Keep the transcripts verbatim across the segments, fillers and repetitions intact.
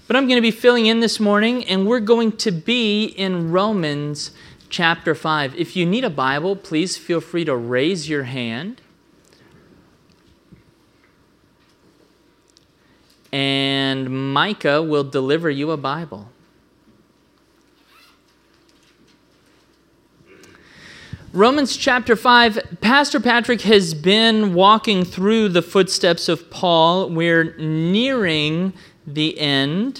But I'm going to be filling in this morning, and we're going to be in Romans chapter five. If you need a Bible, please feel free to raise your hand. And Micah will deliver you a Bible. Romans chapter five, Pastor Patrick has been walking through the footsteps of Paul. We're nearing the end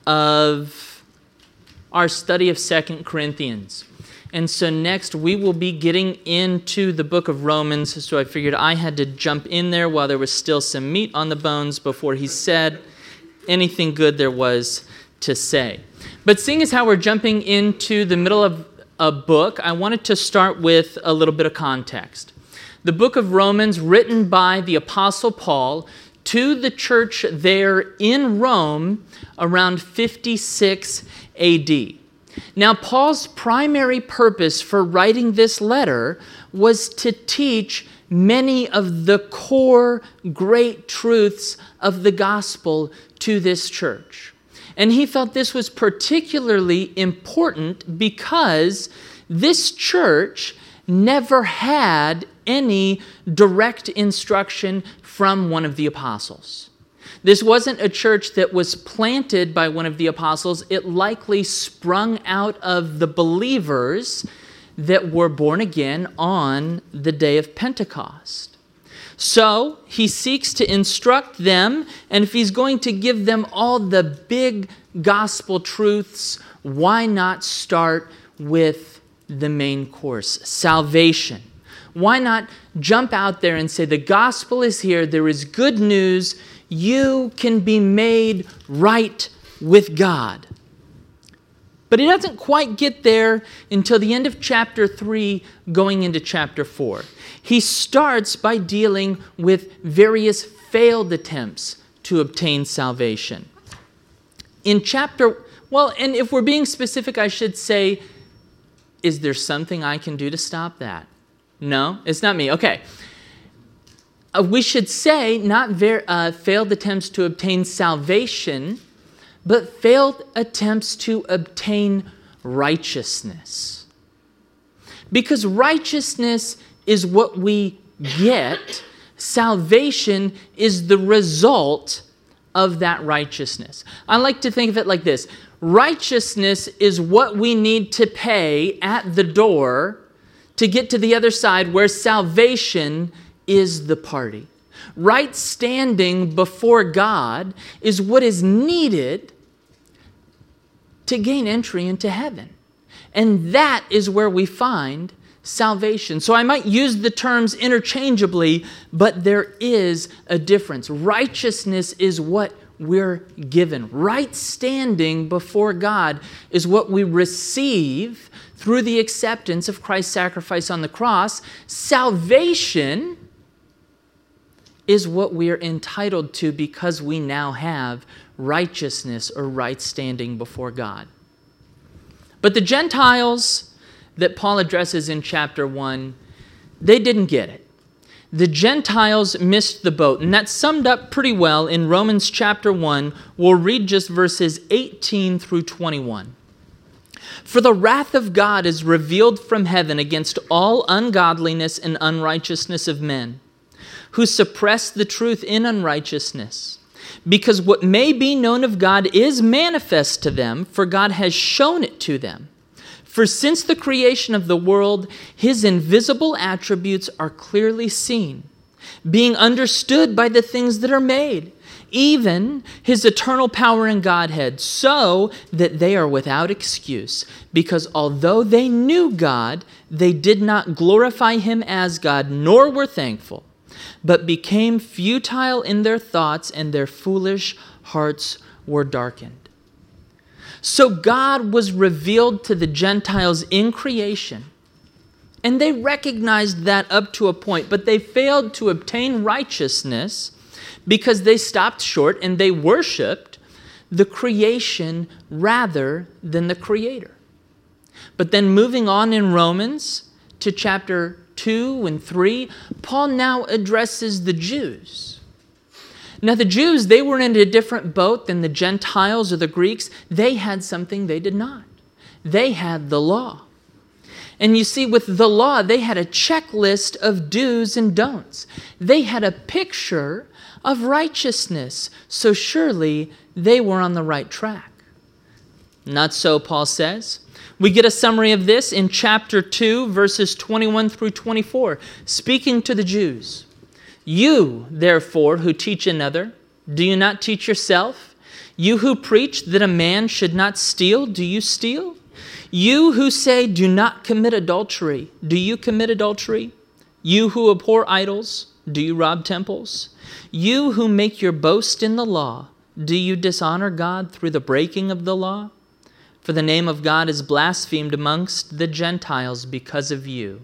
of our study of Second Corinthians. And so next we will be getting into the book of Romans. So I figured I had to jump in there while there was still some meat on the bones before he said anything good there was to say. But seeing as how we're jumping into the middle of a book, I wanted to start with a little bit of context. The book of Romans, written by the Apostle Paul to the church there in Rome around fifty-six A D. Now, Paul's primary purpose for writing this letter was to teach many of the core great truths of the gospel to this church. And he felt this was particularly important because this church never had any direct instruction from one of the apostles. This wasn't a church that was planted by one of the apostles. It likely sprung out of the believers that were born again on the day of Pentecost. So he seeks to instruct them, and if he's going to give them all the big gospel truths, why not start with the main course, salvation? Why not jump out there and say the gospel is here, there is good news, you can be made right with God. But he doesn't quite get there until the end of chapter three, going into chapter four. He starts by dealing with various failed attempts to obtain salvation. In chapter, well, and if we're being specific, I should say, is there something I can do to stop that? No, it's not me. Okay. Uh, we should say not ver- uh, failed attempts to obtain salvation, but failed attempts to obtain righteousness. Because righteousness is what we get. Salvation is the result of that righteousness. I like to think of it like this. Righteousness is what we need to pay at the door to get to the other side, where salvation is the party. Right standing before God is what is needed to gain entry into heaven. And that is where we find salvation. So I might use the terms interchangeably, but there is a difference. Righteousness is what we're given. Right standing before God is what we receive through the acceptance of Christ's sacrifice on the cross. Salvation is what we are entitled to because we now have righteousness or right standing before God. But the Gentiles that Paul addresses in chapter one, they didn't get it. The Gentiles missed the boat, and that's summed up pretty well in Romans chapter one. We'll read just verses eighteen through twenty-one. For the wrath of God is revealed from heaven against all ungodliness and unrighteousness of men, who suppress the truth in unrighteousness. Because what may be known of God is manifest to them, for God has shown it to them. For since the creation of the world, his invisible attributes are clearly seen, being understood by the things that are made, even his eternal power and Godhead, so that they are without excuse. Because although they knew God, they did not glorify him as God, nor were thankful, but became futile in their thoughts, and their foolish hearts were darkened. So God was revealed to the Gentiles in creation, and they recognized that up to a point, but they failed to obtain righteousness because they stopped short and they worshiped the creation rather than the Creator. But then moving on in Romans to chapter two and three, Paul now addresses the Jews. Now the Jews, they were in a different boat than the Gentiles or the Greeks. They had something they did not. They had the law. And you see, with the law, they had a checklist of do's and don'ts. They had a picture of righteousness. So surely they were on the right track. Not so, Paul says. We get a summary of this in chapter two, verses twenty-one through twenty-four, speaking to the Jews. You, therefore, who teach another, do you not teach yourself? You who preach that a man should not steal, do you steal? You who say, do not commit adultery, do you commit adultery? You who abhor idols, do you rob temples? You who make your boast in the law, do you dishonor God through the breaking of the law? For the name of God is blasphemed amongst the Gentiles because of you.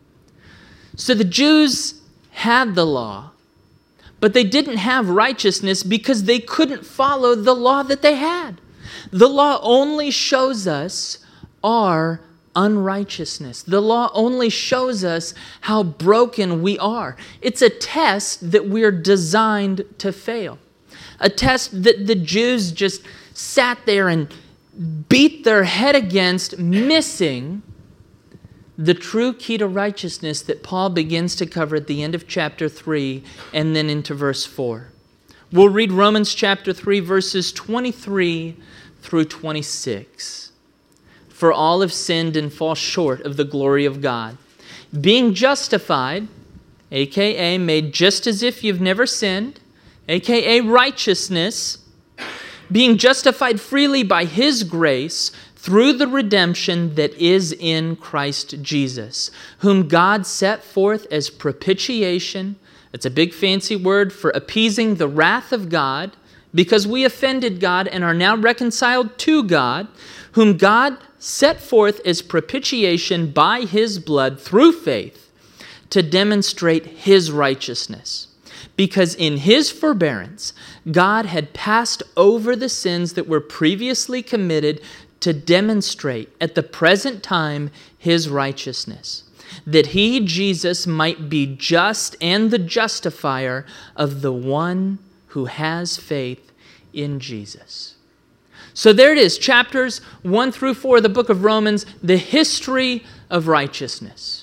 So the Jews had the law, but they didn't have righteousness because they couldn't follow the law that they had. The law only shows us our unrighteousness. The law only shows us how broken we are. It's a test that we're designed to fail. A test that the Jews just sat there and beat their head against, missing the true key to righteousness that Paul begins to cover at the end of chapter three and then into verse four. We'll read Romans chapter three, verses twenty-three through twenty-six. For all have sinned and fall short of the glory of God, being justified, aka made just as if you've never sinned, aka righteousness, being justified freely by His grace through the redemption that is in Christ Jesus, whom God set forth as propitiation. It's a big fancy word for appeasing the wrath of God, because we offended God and are now reconciled to God, whom God set forth as propitiation by His blood through faith to demonstrate His righteousness. Because in His forbearance, God had passed over the sins that were previously committed to demonstrate at the present time His righteousness, that He, Jesus, might be just and the justifier of the one who has faith in Jesus. So there it is, chapters one through four of the book of Romans, the history of righteousness.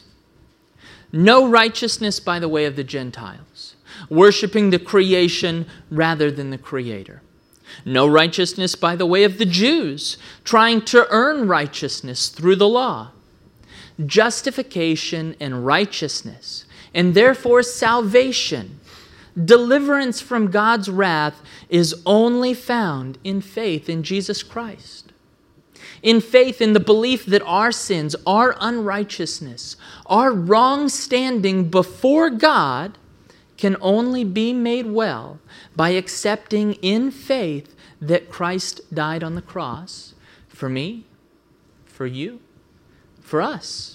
No righteousness by the way of the Gentiles, worshiping the creation rather than the Creator. No righteousness by the way of the Jews, trying to earn righteousness through the law. Justification and righteousness, and therefore salvation, deliverance from God's wrath, is only found in faith in Jesus Christ. In faith in the belief that our sins, our unrighteousness, our wrong standing before God can only be made well by accepting in faith that Christ died on the cross for me, for you, for us.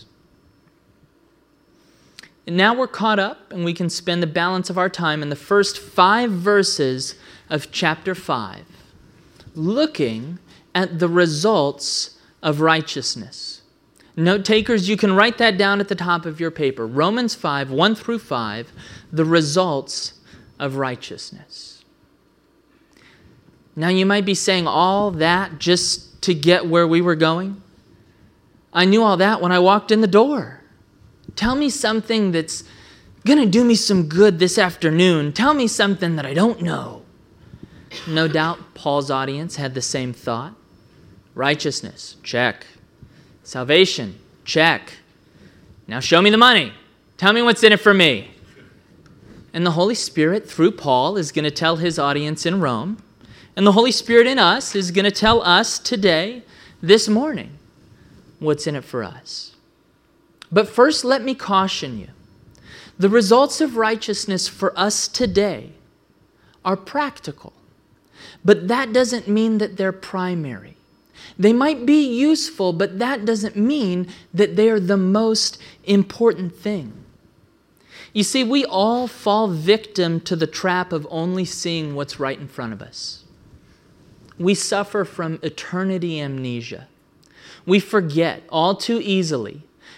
And now we're caught up and we can spend the balance of our time in the first five verses of chapter five, looking at the results of righteousness. Note takers, you can write that down at the top of your paper. Romans five, one through five, the results of righteousness. Now you might be saying all that just to get where we were going. I knew all that when I walked in the door. Tell me something that's going to do me some good this afternoon. Tell me something that I don't know. No doubt Paul's audience had the same thought. Righteousness, check. Salvation, check. Now show me the money. Tell me what's in it for me. And the Holy Spirit, through Paul, is going to tell his audience in Rome. And the Holy Spirit in us is going to tell us today, this morning, what's in it for us. But first, let me caution you. The results of righteousness for us today are practical. But that doesn't mean that they're primary. They might be useful, but that doesn't mean that they're the most important thing. You see, we all fall victim to the trap of only seeing what's right in front of us. We suffer from eternity amnesia. We forget all too easily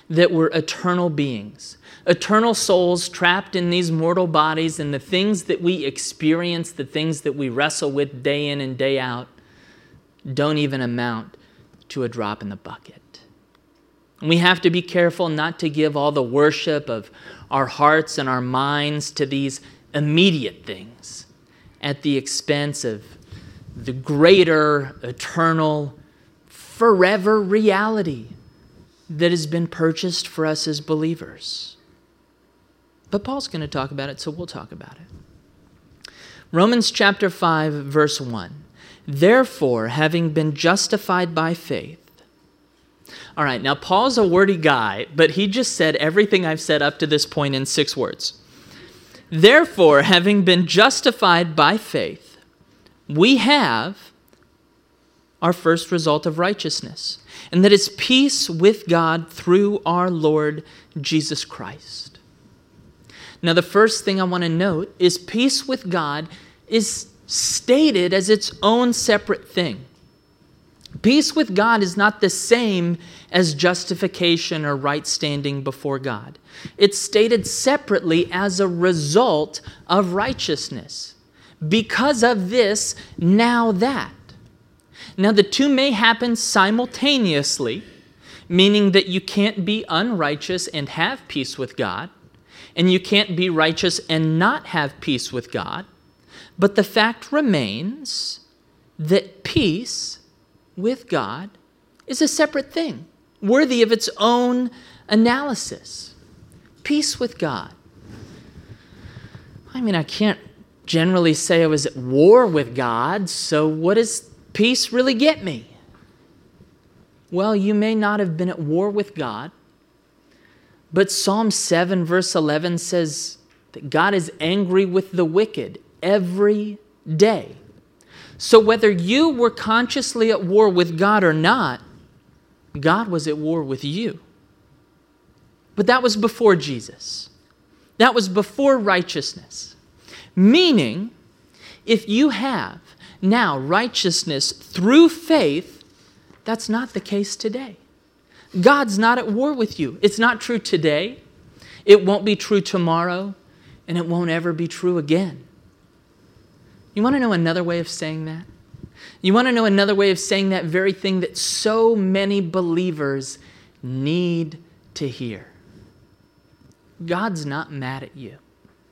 that we're eternal beings, eternal souls trapped in these mortal bodies, and the things that we experience, the things that we wrestle with day in and day out, don't even amount to a drop in the bucket. And we have to be careful not to give all the worship of our hearts and our minds to these immediate things at the expense of the greater, eternal, forever reality that has been purchased for us as believers. But Paul's going to talk about it, so we'll talk about it. Romans chapter five, verse one. Therefore, having been justified by faith. All right, now Paul's a wordy guy, but he just said everything I've said up to this point in six words. Therefore, having been justified by faith, we have our first result of righteousness, and that is peace with God through our Lord Jesus Christ. Now, the first thing I want to note is peace with God is stated as its own separate thing. Peace with God is not the same as justification or right standing before God. It's stated separately as a result of righteousness. Because of this, now that. Now, the two may happen simultaneously, meaning that you can't be unrighteous and have peace with God, and you can't be righteous and not have peace with God. But the fact remains that peace with God is a separate thing, worthy of its own analysis. Peace with God. I mean, I can't generally say I was at war with God, so what does peace really get me? Well, you may not have been at war with God, but Psalm seven, verse eleven says that God is angry with the wicked every day. So whether you were consciously at war with God or not, God was at war with you. But that was before Jesus. That was before righteousness. Meaning, if you have now righteousness through faith, that's not the case today. God's not at war with you. It's not true today. It won't be true tomorrow, and it won't ever be true again. You want to know another way of saying that? You want to know another way of saying that very thing that so many believers need to hear? God's not mad at you.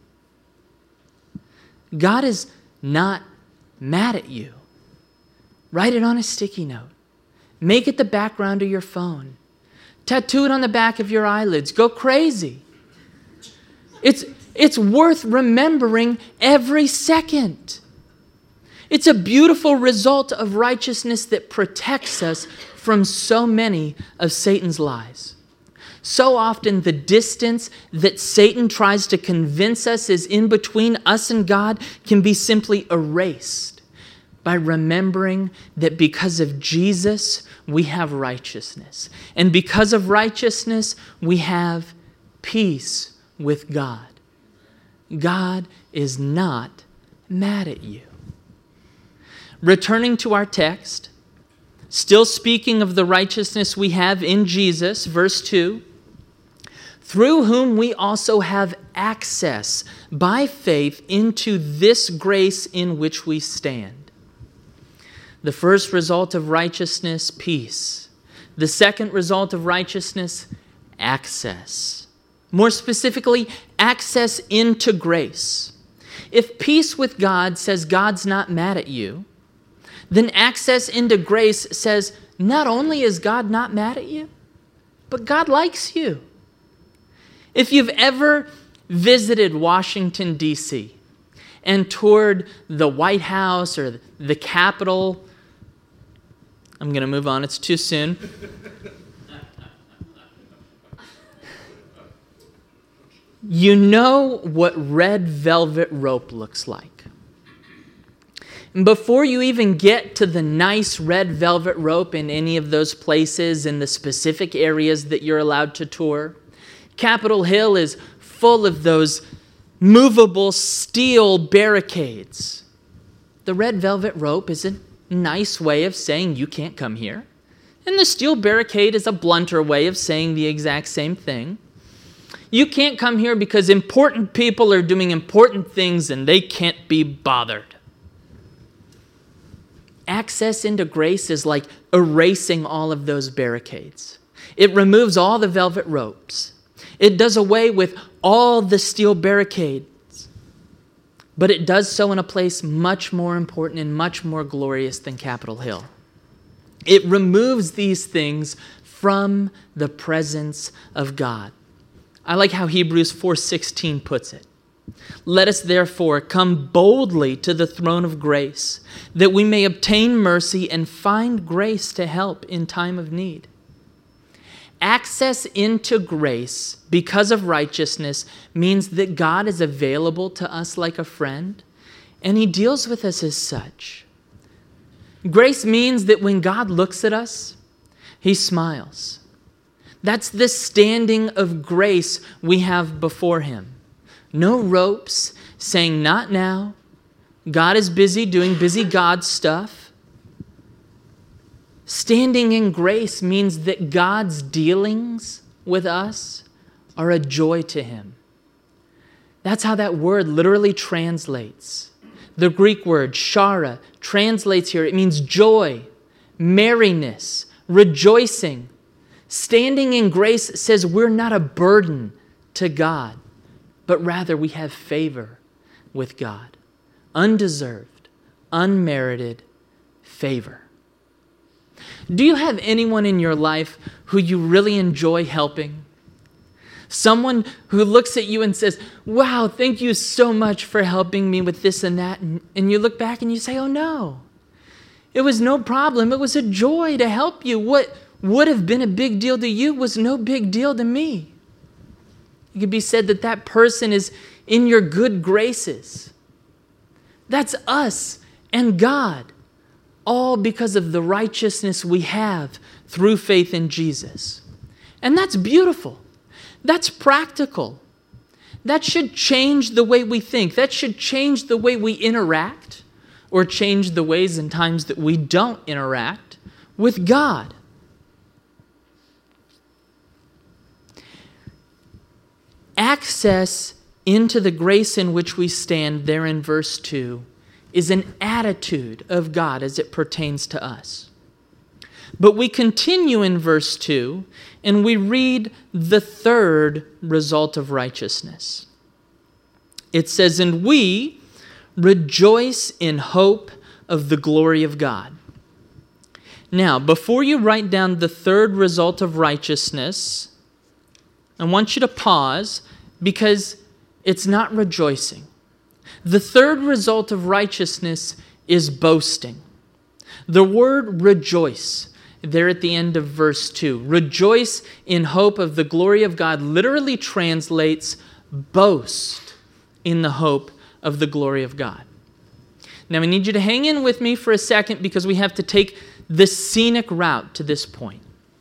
God is not mad at you. Write it on a sticky note. Make it the background of your phone. Tattoo it on the back of your eyelids. Go crazy. It's, it's worth remembering every second. It's a beautiful result of righteousness that protects us from so many of Satan's lies. So often the distance that Satan tries to convince us is in between us and God can be simply erased by remembering that because of Jesus, we have righteousness. And because of righteousness, we have peace with God. God is not mad at you. Returning to our text, still speaking of the righteousness we have in Jesus, verse two, through whom we also have access by faith into this grace in which we stand. The first result of righteousness, peace. The second result of righteousness, access. More specifically, access into grace. If peace with God says God's not mad at you, then access into grace says not only is God not mad at you, but God likes you. If you've ever visited Washington, D C and toured the White House or the Capitol, I'm going to move on, it's too soon. You know what red velvet rope looks like. And before you even get to the nice red velvet rope in any of those places in the specific areas that you're allowed to tour, Capitol Hill is full of those movable steel barricades. The red velvet rope is a nice way of saying you can't come here. And the steel barricade is a blunter way of saying the exact same thing. You can't come here because important people are doing important things and they can't be bothered. Access into grace is like erasing all of those barricades. It removes all the velvet ropes. It does away with all the steel barricades. But it does so in a place much more important and much more glorious than Capitol Hill. It removes these things from the presence of God. I like how Hebrews four sixteen puts it. Let us therefore come boldly to the throne of grace, that we may obtain mercy and find grace to help in time of need. Access into grace because of righteousness means that God is available to us like a friend, and he deals with us as such. Grace means that when God looks at us, he smiles. That's the standing of grace we have before him. No ropes saying, not now. God is busy doing busy God stuff. Standing in grace means that God's dealings with us are a joy to him. That's how that word literally translates. The Greek word, chara, translates here. It means joy, merriness, rejoicing. Standing in grace says we're not a burden to God, but rather we have favor with God. Undeserved, unmerited favor. Do you have anyone in your life who you really enjoy helping? Someone who looks at you and says, wow, thank you so much for helping me with this and that. And, and you look back and you say, oh no, it was no problem. It was a joy to help you. What would have been a big deal to you was no big deal to me. It could be said that that person is in your good graces. That's us and God, all because of the righteousness we have through faith in Jesus. And that's beautiful. That's practical. That should change the way we think. That should change the way we interact, or change the ways and times that we don't interact with God. Access into the grace in which we stand there in verse two is an attitude of God as it pertains to us. But we continue in verse two and we read the third result of righteousness. It says, and we rejoice in hope of the glory of God. Now, before you write down the third result of righteousness, I want you to pause because it's not rejoicing. The third result of righteousness is boasting. The word rejoice, there at the end of verse two, rejoice in hope of the glory of God, literally translates boast in the hope of the glory of God. Now I need you to hang in with me for a second because we have to take the scenic route to this point.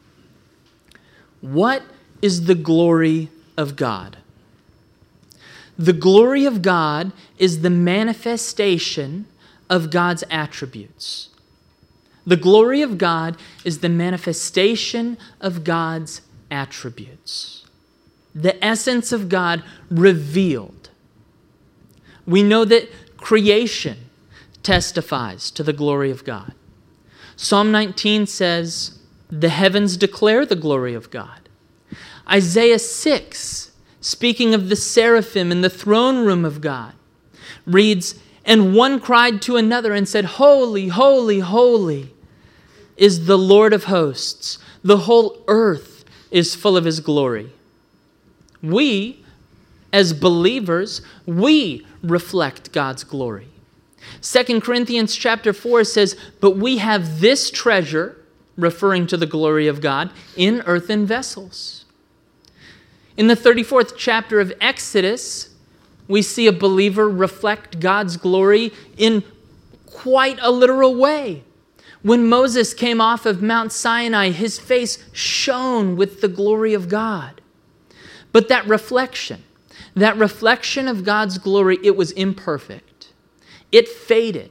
What is the glory of God? The glory of God is the manifestation of God's attributes. The glory of God is the manifestation of God's attributes. The essence of God revealed. We know that creation testifies to the glory of God. Psalm nineteen says, the heavens declare the glory of God. Isaiah six, speaking of the seraphim in the throne room of God, reads, and one cried to another and said, holy, holy, holy is the Lord of hosts. The whole earth is full of his glory. We, as believers, we reflect God's glory. Second Corinthians chapter four says, but we have this treasure, referring to the glory of God, in earthen vessels. In the thirty-fourth chapter of Exodus, we see a believer reflect God's glory in quite a literal way. When Moses came off of Mount Sinai, his face shone with the glory of God. But that reflection, that reflection of God's glory, it was imperfect. It faded.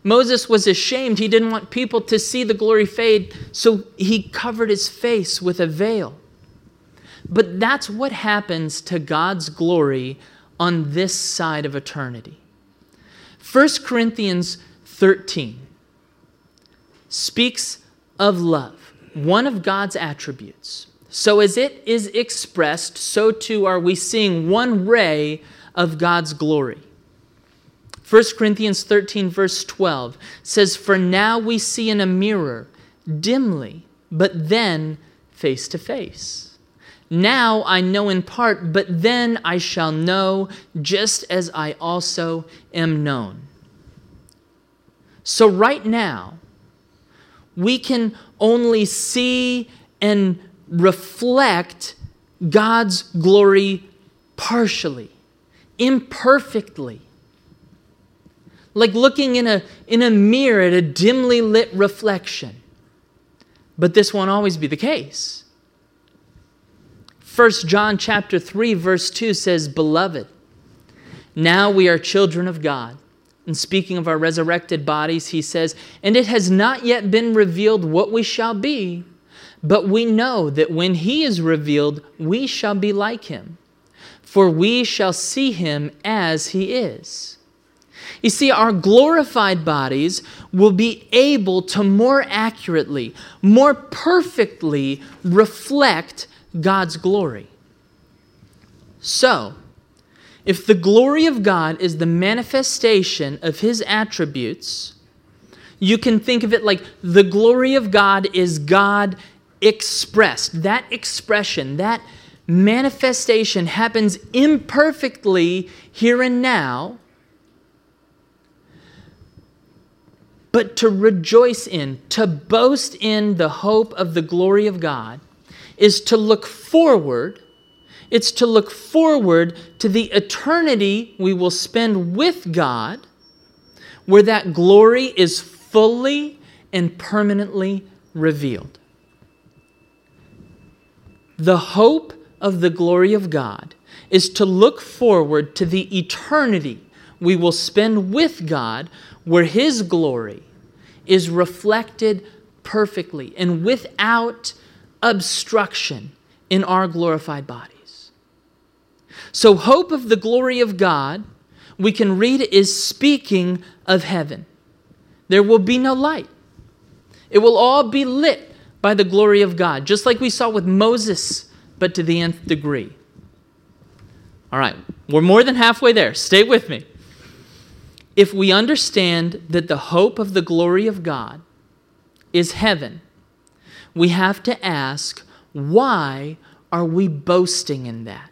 Moses was ashamed. He didn't want people to see the glory fade, so he covered his face with a veil. But that's what happens to God's glory on this side of eternity. First Corinthians thirteen speaks of love, one of God's attributes. So as it is expressed, so too are we seeing one ray of God's glory. First Corinthians thirteen verse twelve says, "For now we see in a mirror, dimly, but then face to face. Now I know in part, but then I shall know, just as I also am known." So right now, we can only see and reflect God's glory partially, imperfectly. Like looking in a, in a mirror at a dimly lit reflection. But this won't always be the case. First John chapter three verse two says, "Beloved, now we are children of God." And speaking of our resurrected bodies, he says, "And it has not yet been revealed what we shall be, but we know that when he is revealed, we shall be like him, for we shall see him as he is." You see, our glorified bodies will be able to more accurately, more perfectly reflect God's glory. So, if the glory of God is the manifestation of his attributes, you can think of it like the glory of God is God expressed. That expression, that manifestation happens imperfectly here and now, but to rejoice in, to boast in the hope of the glory of God is to look forward. It's to look forward to the eternity we will spend with God, where that glory is fully and permanently revealed. The hope of the glory of God is to look forward to the eternity we will spend with God, where his glory is reflected perfectly and without obstruction in our glorified bodies. So hope of the glory of God, we can read, is speaking of heaven. There will be no light. It will all be lit by the glory of God, just like we saw with Moses, but to the nth degree. All right, we're more than halfway there. Stay with me. If we understand that the hope of the glory of God is heaven, we have to ask, why are we boasting in that?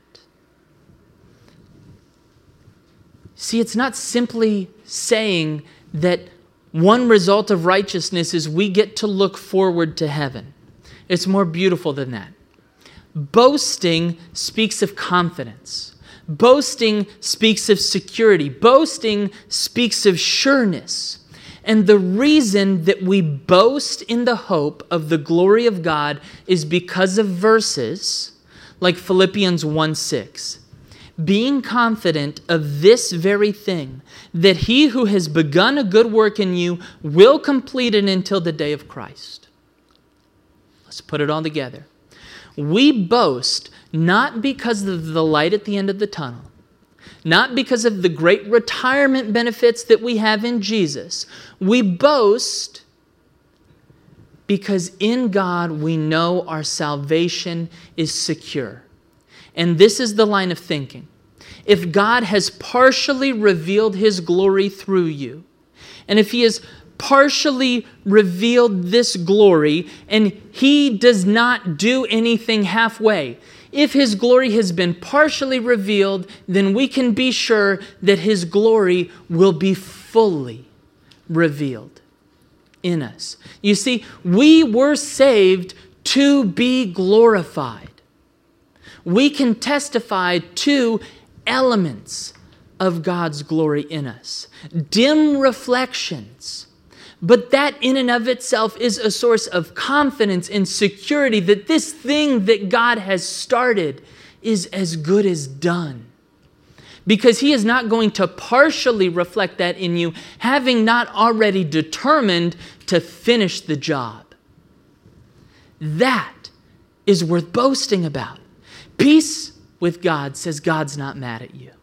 See, it's not simply saying that one result of righteousness is we get to look forward to heaven. It's more beautiful than that. Boasting speaks of confidence. Boasting speaks of security. Boasting speaks of sureness. And the reason that we boast in the hope of the glory of God is because of verses like Philippians one six. Being confident of this very thing, that he who has begun a good work in you will complete it until the day of Christ. Let's put it all together. We boast not because of the light at the end of the tunnel, not because of the great retirement benefits that we have in Jesus. We boast because in God we know our salvation is secure. And this is the line of thinking. If God has partially revealed his glory through you, and if he has partially revealed this glory, and he does not do anything halfway, if his glory has been partially revealed, then we can be sure that his glory will be fully revealed in us. You see, we were saved to be glorified. We can testify to elements of God's glory in us, dim reflections. But that in and of itself is a source of confidence and security that this thing that God has started is as good as done. because he is not going to partially reflect that in you, having not already determined to finish the job. That is worth boasting about. Peace with God says God's not mad at you.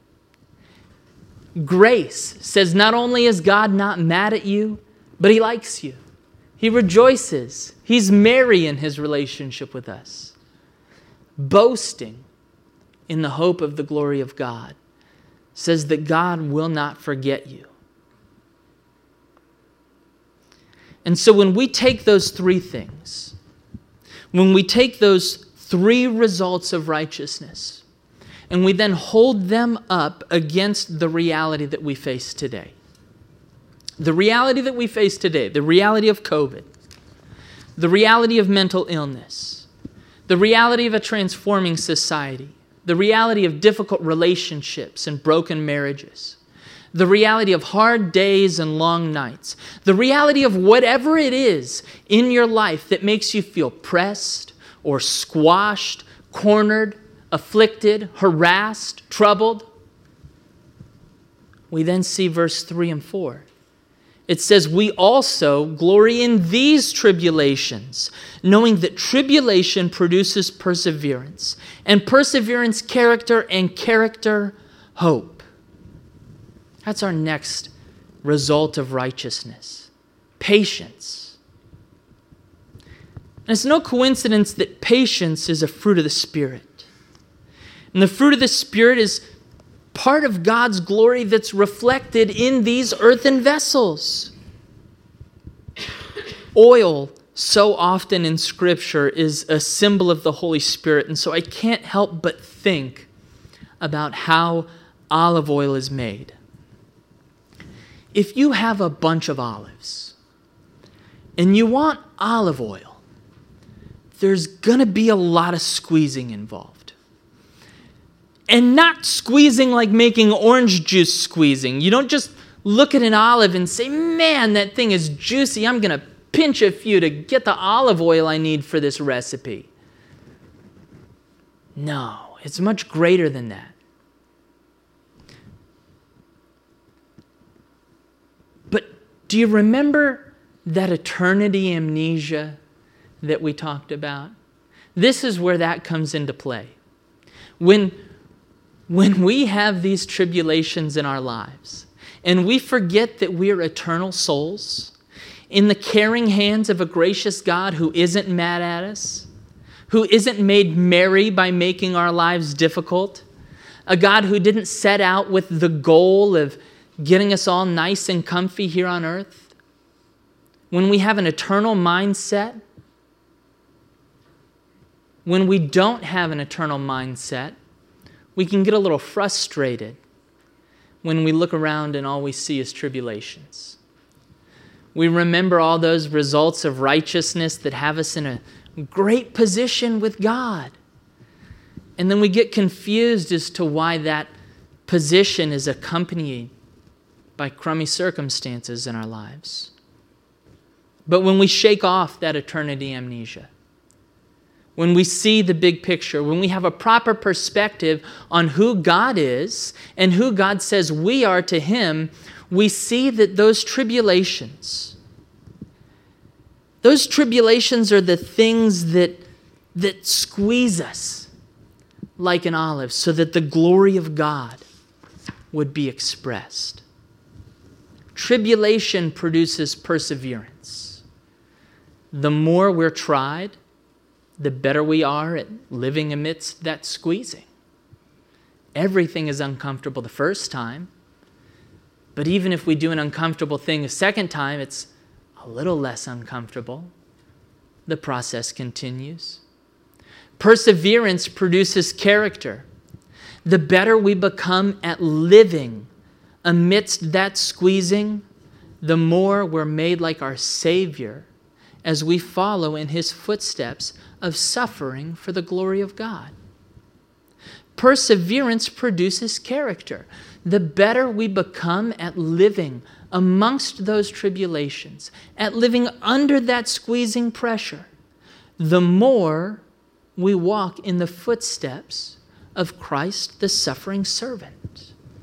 Grace says not only is God not mad at you, but he likes you. He rejoices. He's merry in his relationship with us. Boasting in the hope of the glory of God says that God will not forget you. And so when we take those three things, when we take those three results of righteousness, and we then hold them up against the reality that we face today, the reality that we face today, the reality of COVID, the reality of mental illness, the reality of a transforming society, the reality of difficult relationships and broken marriages, the reality of hard days and long nights, the reality of whatever it is in your life that makes you feel pressed or squashed, cornered, afflicted, harassed, troubled. We then see verse three and four. It says, we also glory in these tribulations, knowing that tribulation produces perseverance, and perseverance, character, and character, hope. That's our next result of righteousness. Patience. And it's no coincidence that patience is a fruit of the Spirit. And the fruit of the Spirit is part of God's glory that's reflected in these earthen vessels. Oil, so often in Scripture, is a symbol of the Holy Spirit, and so I can't help but think about how olive oil is made. If you have a bunch of olives and you want olive oil, there's going to be a lot of squeezing involved. And not squeezing like making orange juice squeezing. You don't just look at an olive and say, man, that thing is juicy. I'm going to pinch a few to get the olive oil I need for this recipe. No, it's much greater than that. But do you remember that eternity amnesia that we talked about? This is where that comes into play. When When we have these tribulations in our lives and we forget that we are eternal souls in the caring hands of a gracious God who isn't mad at us, who isn't made merry by making our lives difficult, a God who didn't set out with the goal of getting us all nice and comfy here on earth, when we have an eternal mindset, when we don't have an eternal mindset, we can get a little frustrated when we look around and all we see is tribulations. We remember all those results of righteousness that have us in a great position with God. And then we get confused as to why that position is accompanied by crummy circumstances in our lives. But when we shake off that eternity amnesia, when we see the big picture, when we have a proper perspective on who God is and who God says we are to Him, we see that those tribulations, those tribulations are the things that, that squeeze us like an olive so that the glory of God would be expressed. Tribulation produces perseverance. The more we're tried, the better we are at living amidst that squeezing. Everything is uncomfortable the first time, but even if we do an uncomfortable thing a second time, it's a little less uncomfortable. The process continues. Perseverance produces character. The better we become at living amidst that squeezing, the more we're made like our Savior as we follow in His footsteps of suffering for the glory of God. Perseverance produces character. The better we become at living amongst those tribulations, at living under that squeezing pressure, the more we walk in the footsteps of Christ, the suffering servant.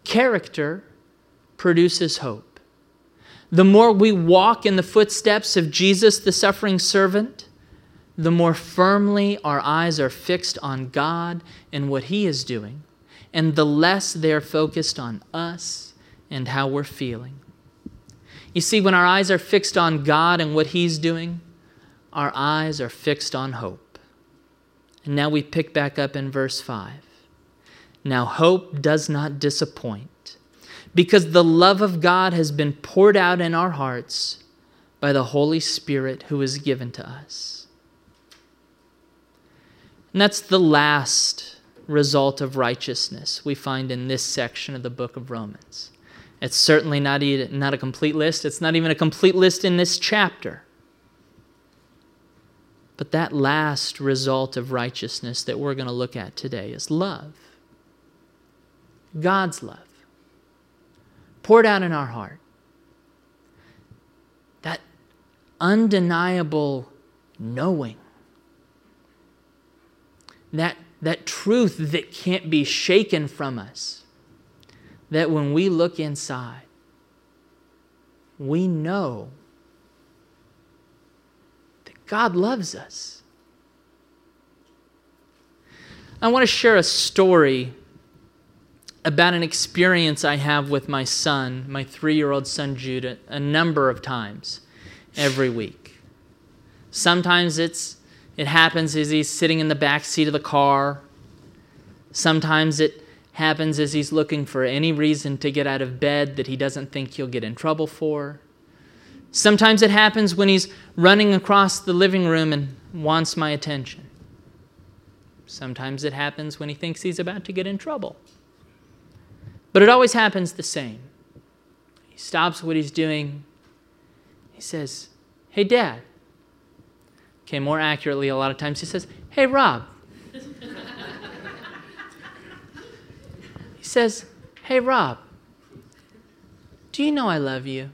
character produces hope. The more we walk in the footsteps of Jesus, the suffering servant, the more firmly our eyes are fixed on God and what He is doing, and the less they're focused on us and how we're feeling. You see, when our eyes are fixed on God and what He's doing, our eyes are fixed on hope. And now we pick back up in verse five. Now hope does not disappoint, because the love of God has been poured out in our hearts by the Holy Spirit who is given to us. And that's the last result of righteousness we find in this section of the book of Romans. It's certainly not a, not a complete list. It's not even a complete list in this chapter. But that last result of righteousness that we're going to look at today is love. God's love. Poured out in our heart. That undeniable knowing. That, that truth that can't be shaken from us. That when we look inside, we know that God loves us. I want to share a story about an experience I have with my son, my three-year-old son Judah, a number of times every week. Sometimes it's it happens as he's sitting in the back seat of the car. Sometimes it happens as he's looking for any reason to get out of bed that he doesn't think he'll get in trouble for. Sometimes it happens when he's running across the living room and wants my attention. Sometimes it happens when he thinks he's about to get in trouble. But it always happens the same. He stops what he's doing. He says, "Hey, Dad." Okay, more accurately, a lot of times he says, "Hey, Rob." He says, "Hey, Rob, do you know I love you?"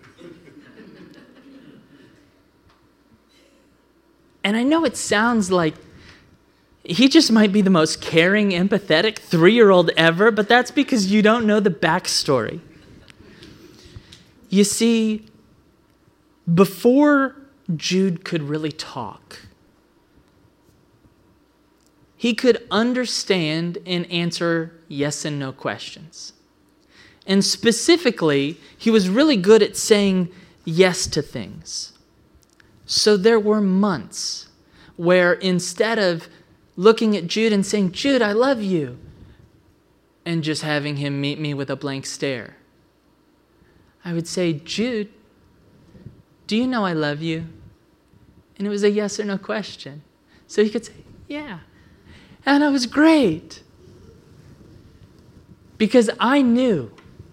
And I know it sounds like he just might be the most caring, empathetic three-year-old ever, but that's because you don't know the backstory. You see, before Jude could really talk, he could understand and answer yes and no questions. And specifically, he was really good at saying yes to things. So there were months where instead of looking at Jude and saying, "Jude, I love you," and just having him meet me with a blank stare, I would say, "Jude, do you know I love you?" And it was a yes or no question. So he could say, "Yeah." And it was great. Because I knew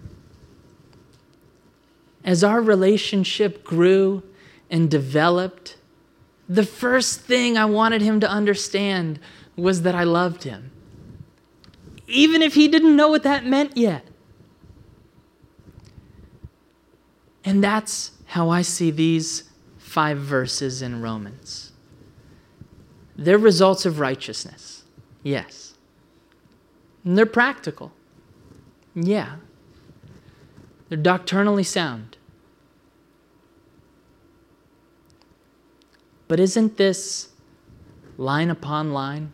as our relationship grew and developed, the first thing I wanted him to understand was that I loved him. Even if he didn't know what that meant yet. And that's how I see these five verses in Romans. They're results of righteousness. Yes. And they're practical. Yeah. They're doctrinally sound. But isn't this line upon line?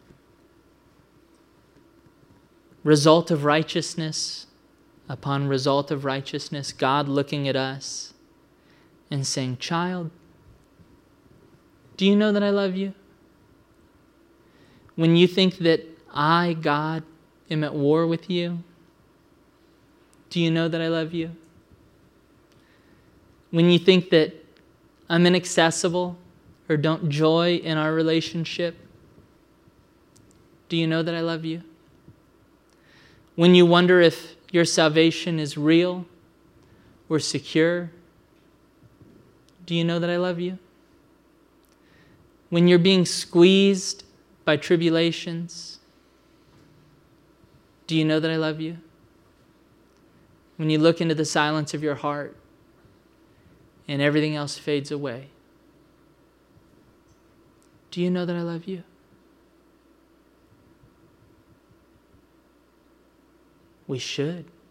Result of righteousness upon result of righteousness, God looking at us and saying, "Child, do you know that I love you?" When you think that I, God, am at war with you, do you know that I love you? When you think that I'm inaccessible or don't joy in our relationship, do you know that I love you? When you wonder if your salvation is real or secure, do you know that I love you? When you're being squeezed by tribulations, do you know that I love you? When you look into the silence of your heart and everything else fades away, do you know that I love you? We should.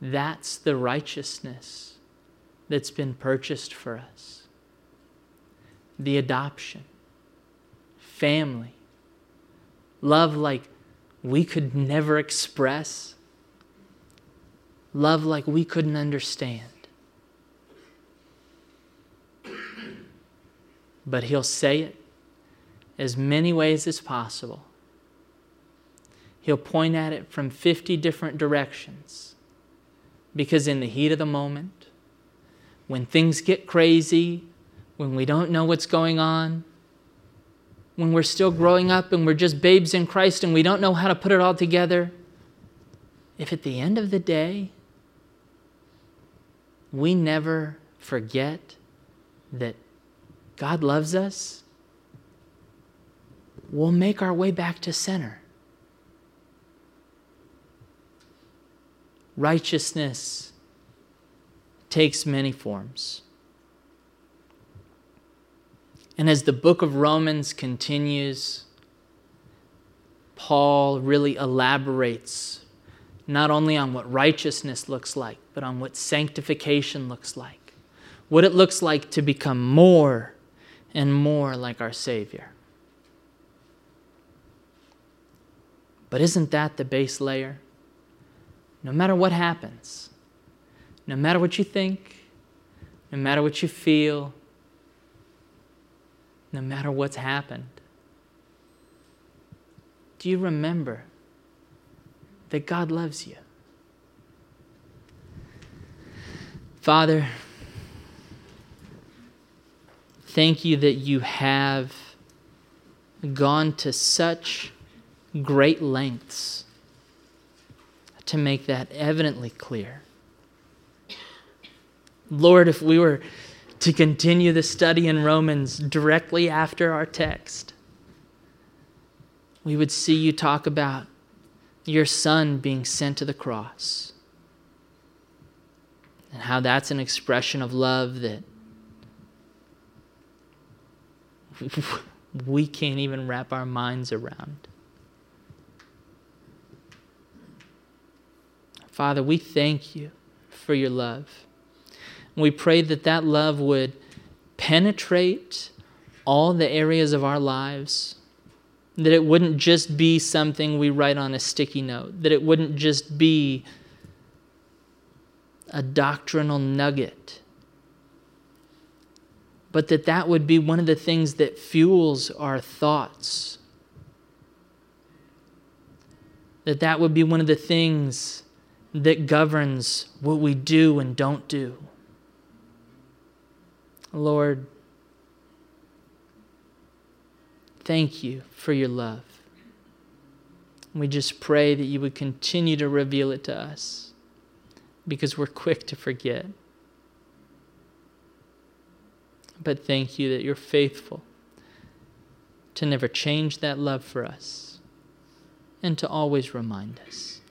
That's the righteousness that's been purchased for us. The adoption, family, love like we could never express, love like we couldn't understand. But he'll say it as many ways as possible. He'll point at it from fifty different directions. Because in the heat of the moment, when things get crazy, when we don't know what's going on, when we're still growing up and we're just babes in Christ and we don't know how to put it all together, if at the end of the day, we never forget that God loves us, we'll make our way back to center. Righteousness takes many forms. And as the book of Romans continues, Paul really elaborates not only on what righteousness looks like, but on what sanctification looks like. What it looks like to become more and more like our Savior. But isn't that the base layer? No matter what happens, no matter what you think, no matter what you feel, no matter what's happened, do you remember that God loves you? Father, thank you that you have gone to such great lengths to make that evidently clear. Lord, if we were to continue the study in Romans directly after our text, we would see you talk about your Son being sent to the cross and how that's an expression of love that we can't even wrap our minds around. Father, we thank you for your love. We pray that that love would penetrate all the areas of our lives, that it wouldn't just be something we write on a sticky note, that it wouldn't just be a doctrinal nugget, but that that would be one of the things that fuels our thoughts, that that would be one of the things that governs what we do and don't do. Lord, thank you for your love. We just pray that you would continue to reveal it to us because we're quick to forget. But thank you that you're faithful to never change that love for us and to always remind us.